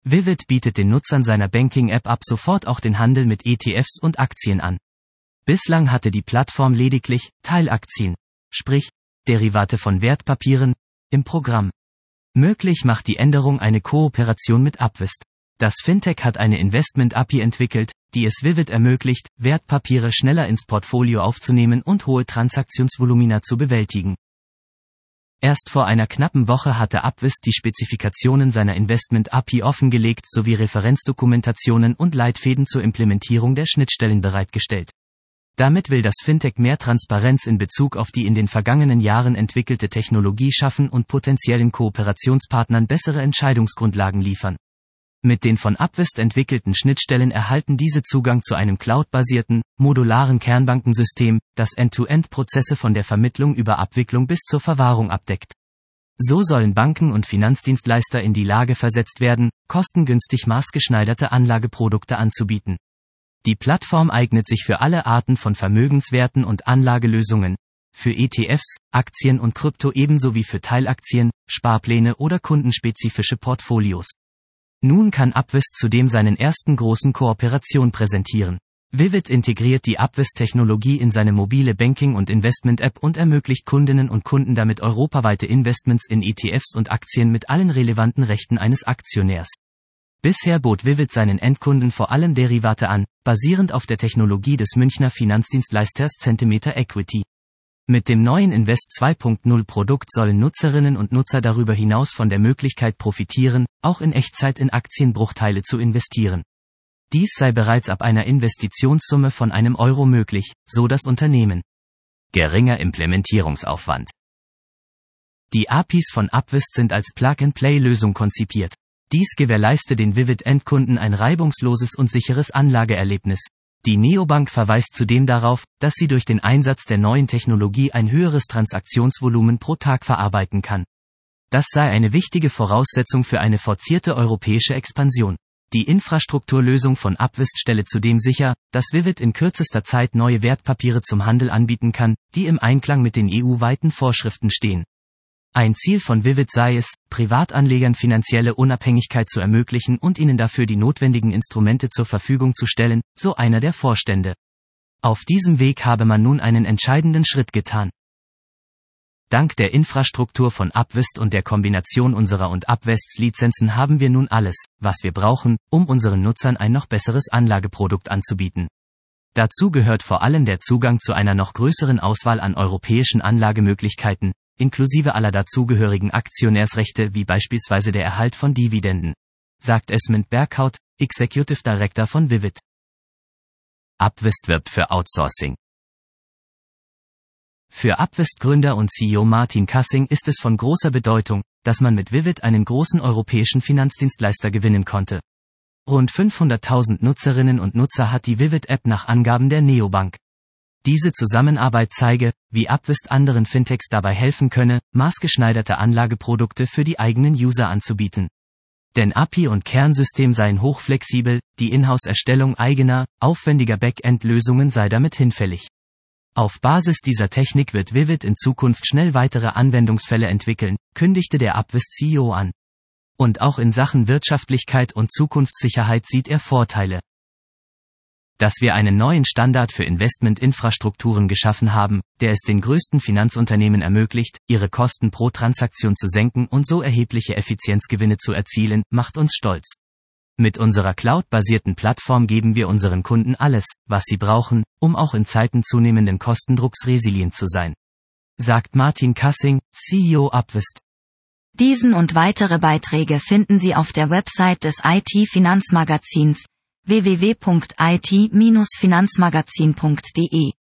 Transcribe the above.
Vivid bietet den Nutzern seiner Banking-App ab sofort auch den Handel mit ETFs und Aktien an. Bislang hatte die Plattform lediglich Teilaktien, sprich Derivate von Wertpapieren, im Programm. Möglich macht die Änderung eine Kooperation mit Upvest. Das Fintech hat eine Investment-API entwickelt, die es Vivid ermöglicht, Wertpapiere schneller ins Portfolio aufzunehmen und hohe Transaktionsvolumina zu bewältigen. Erst vor einer knappen Woche hatte Upvest die Spezifikationen seiner Investment-API offengelegt sowie Referenzdokumentationen und Leitfäden zur Implementierung der Schnittstellen bereitgestellt. Damit will das Fintech mehr Transparenz in Bezug auf die in den vergangenen Jahren entwickelte Technologie schaffen und potenziellen Kooperationspartnern bessere Entscheidungsgrundlagen liefern. Mit den von Upvest entwickelten Schnittstellen erhalten diese Zugang zu einem cloudbasierten, modularen Kernbankensystem, das End-to-End-Prozesse von der Vermittlung über Abwicklung bis zur Verwahrung abdeckt. So sollen Banken und Finanzdienstleister in die Lage versetzt werden, kostengünstig maßgeschneiderte Anlageprodukte anzubieten. Die Plattform eignet sich für alle Arten von Vermögenswerten und Anlagelösungen, für ETFs, Aktien und Krypto ebenso wie für Teilaktien, Sparpläne oder kundenspezifische Portfolios. Nun kann Upvest zudem seinen ersten großen Kooperation präsentieren. Vivid integriert die Upvest-Technologie in seine mobile Banking- und Investment-App und ermöglicht Kundinnen und Kunden damit europaweite Investments in ETFs und Aktien mit allen relevanten Rechten eines Aktionärs. Bisher bot Vivid seinen Endkunden vor allem Derivate an, basierend auf der Technologie des Münchner Finanzdienstleisters Centimeter Equity. Mit dem neuen Invest 2.0 Produkt sollen Nutzerinnen und Nutzer darüber hinaus von der Möglichkeit profitieren, auch in Echtzeit in Aktienbruchteile zu investieren. Dies sei bereits ab einer Investitionssumme von €1 möglich, so das Unternehmen. Geringer Implementierungsaufwand. Die APIs von Upvest sind als Plug-and-Play-Lösung konzipiert. Dies gewährleiste den Vivid-Endkunden ein reibungsloses und sicheres Anlageerlebnis. Die Neobank verweist zudem darauf, dass sie durch den Einsatz der neuen Technologie ein höheres Transaktionsvolumen pro Tag verarbeiten kann. Das sei eine wichtige Voraussetzung für eine forcierte europäische Expansion. Die Infrastrukturlösung von Upvest stelle zudem sicher, dass Vivid in kürzester Zeit neue Wertpapiere zum Handel anbieten kann, die im Einklang mit den EU-weiten Vorschriften stehen. Ein Ziel von Vivid sei es, Privatanlegern finanzielle Unabhängigkeit zu ermöglichen und ihnen dafür die notwendigen Instrumente zur Verfügung zu stellen, so einer der Vorstände. Auf diesem Weg habe man nun einen entscheidenden Schritt getan. Dank der Infrastruktur von Upvest und der Kombination unserer und Upvests Lizenzen haben wir nun alles, was wir brauchen, um unseren Nutzern ein noch besseres Anlageprodukt anzubieten. Dazu gehört vor allem der Zugang zu einer noch größeren Auswahl an europäischen Anlagemöglichkeiten, inklusive aller dazugehörigen Aktionärsrechte wie beispielsweise der Erhalt von Dividenden, sagt Esmond Berghout, Executive Director von Vivid. Upvest wirbt für Outsourcing. Für Upvest-Gründer und CEO Martin Kassing ist es von großer Bedeutung, dass man mit Vivid einen großen europäischen Finanzdienstleister gewinnen konnte. Rund 500.000 Nutzerinnen und Nutzer hat die Vivid-App nach Angaben der Neobank. Diese Zusammenarbeit zeige, wie Upvest anderen Fintechs dabei helfen könne, maßgeschneiderte Anlageprodukte für die eigenen User anzubieten. Denn API und Kernsystem seien hochflexibel, die Inhouse-Erstellung eigener, aufwendiger Backend-Lösungen sei damit hinfällig. Auf Basis dieser Technik wird Vivid in Zukunft schnell weitere Anwendungsfälle entwickeln, kündigte der Upvest-CEO an. Und auch in Sachen Wirtschaftlichkeit und Zukunftssicherheit sieht er Vorteile. Dass wir einen neuen Standard für Investmentinfrastrukturen geschaffen haben, der es den größten Finanzunternehmen ermöglicht, ihre Kosten pro Transaktion zu senken und so erhebliche Effizienzgewinne zu erzielen, macht uns stolz. Mit unserer cloud-basierten Plattform geben wir unseren Kunden alles, was sie brauchen, um auch in Zeiten zunehmenden Kostendrucks resilient zu sein. Sagt Martin Kassing, CEO Upvest. Diesen und weitere Beiträge finden Sie auf der Website des IT-Finanzmagazins www.it-finanzmagazin.de